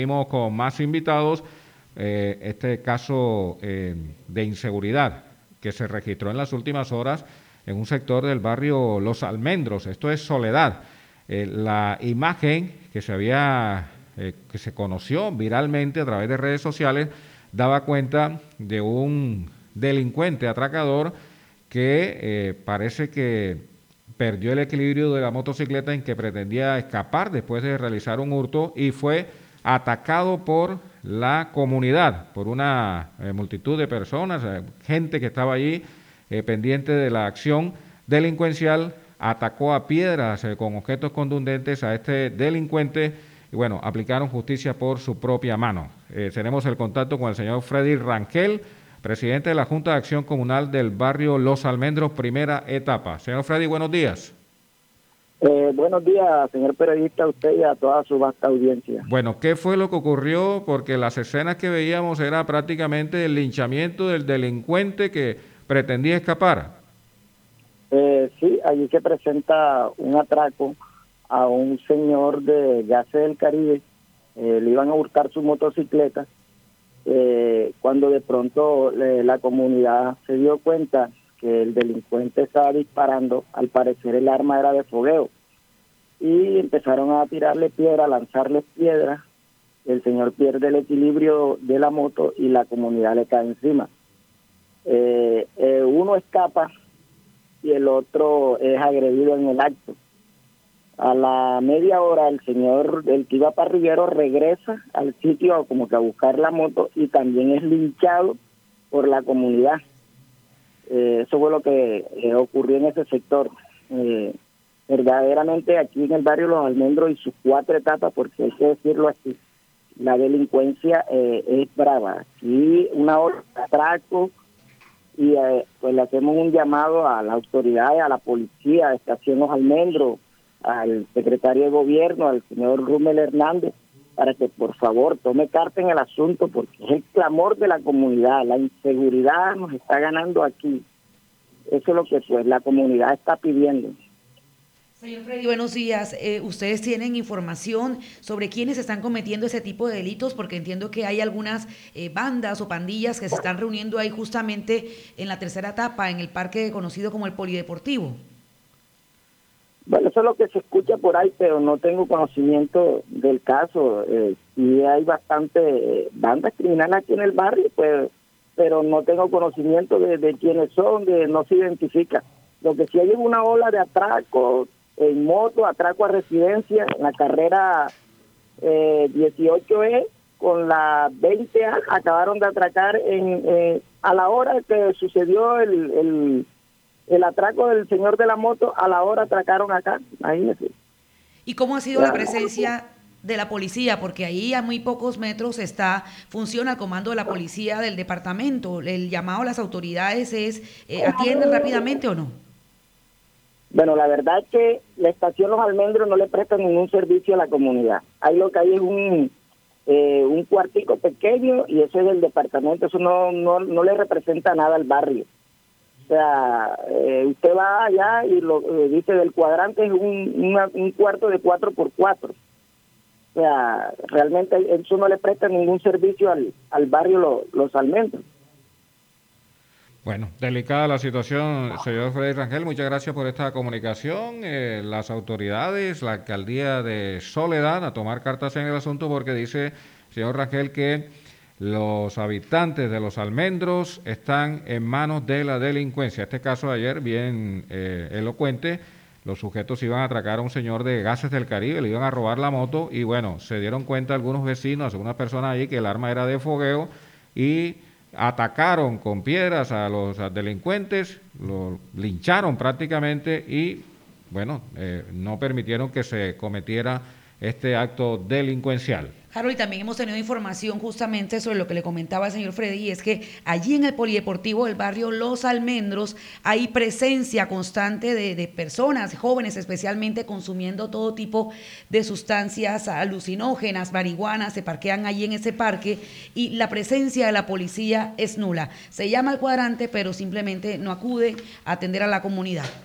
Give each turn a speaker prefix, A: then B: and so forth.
A: Seguimos con más invitados. Este caso de inseguridad que se registró en las últimas horas en un sector del barrio Los Almendros, esto es Soledad. La imagen que que se conoció viralmente a través de redes sociales daba cuenta de un delincuente atracador que parece que perdió el equilibrio de la motocicleta en que pretendía escapar después de realizar un hurto y fue atacado por la comunidad, por una multitud de personas, gente que estaba allí pendiente de la acción delincuencial. Atacó a piedras con objetos contundentes a este delincuente y bueno, aplicaron justicia por su propia mano. Tenemos el contacto con el señor Freddy Rangel, presidente de la Junta de Acción Comunal del barrio Los Almendros, primera etapa. Señor Freddy, buenos días.
B: Buenos días, señor periodista, a usted y a toda su vasta audiencia.
A: Bueno, ¿qué fue lo que ocurrió? Porque las escenas que veíamos era prácticamente el linchamiento del delincuente que pretendía escapar.
B: Sí, allí se presenta un atraco a un señor de Gases del Caribe. Le iban a hurtar su motocicleta. Cuando de pronto la comunidad se dio cuenta que el delincuente estaba disparando, al parecer el arma era de fogueo, y empezaron a tirarle piedra, a lanzarle piedras. El señor pierde el equilibrio de la moto y la comunidad le cae encima. Uno escapa y el otro es agredido en el acto. A la media hora el señor, el que iba parrillero, regresa al sitio como que a buscar la moto y también es linchado por la comunidad. Eso fue lo que ocurrió en ese sector. Verdaderamente aquí en el barrio Los Almendros y sus 4 etapas, porque hay que decirlo así, la delincuencia es brava. Aquí una hora de atraco y pues le hacemos un llamado a las autoridades, a la policía, a Estación Los Almendros, al secretario de gobierno, al señor Rumel Hernández, para que por favor tome carta en el asunto, porque es el clamor de la comunidad. La inseguridad nos está ganando aquí. Eso es lo que pues la comunidad está pidiendo.
C: Señor Freddy, buenos días. ¿Ustedes tienen información sobre quiénes están cometiendo ese tipo de delitos? Porque entiendo que hay algunas bandas o pandillas que se están reuniendo ahí justamente en la tercera etapa, en el parque conocido como el Polideportivo.
B: Bueno, eso es lo que se escucha por ahí, pero no tengo conocimiento del caso. Sí hay bastante bandas criminales aquí en el barrio, pues, pero no tengo conocimiento de quiénes son, no se identifica. Lo que sí hay es una ola de atracos en moto, atraco a residencia, en la carrera 18E con la 20A, acabaron de atracar a la hora que sucedió el atraco del señor de la moto, a la hora atracaron acá, imagínese.
C: ¿Y cómo ha sido la presencia de la policía? Porque ahí a muy pocos metros funciona el comando de la policía del departamento. El llamado a las autoridades es, ¿atienden rápidamente o no?
B: Bueno, la verdad es que la estación Los Almendros no le presta ningún servicio a la comunidad. Ahí lo que hay es un cuartico pequeño y eso es del departamento, eso no le representa nada al barrio. O sea, usted va allá y lo dice del cuadrante es un cuarto de 4x4. O sea, realmente eso no le presta ningún servicio al barrio Los Almendros.
A: Bueno, delicada la situación, señor Freddy Rangel, muchas gracias por esta comunicación. Las autoridades, la alcaldía de Soledad, a tomar cartas en el asunto porque dice, señor Rangel, que los habitantes de Los Almendros están en manos de la delincuencia. Este caso de ayer, bien elocuente, los sujetos iban a atracar a un señor de Gases del Caribe, le iban a robar la moto y bueno, se dieron cuenta algunos vecinos, algunas personas ahí que el arma era de fogueo y atacaron con piedras a los delincuentes, los lincharon prácticamente y bueno, no permitieron que se cometiera este acto delincuencial.
C: Harold, y también hemos tenido información justamente sobre lo que le comentaba el señor Freddy, y es que allí en el Polideportivo del barrio Los Almendros hay presencia constante de personas, jóvenes especialmente, consumiendo todo tipo de sustancias alucinógenas, marihuanas, se parquean allí en ese parque y la presencia de la policía es nula. Se llama al cuadrante, pero simplemente no acude a atender a la comunidad.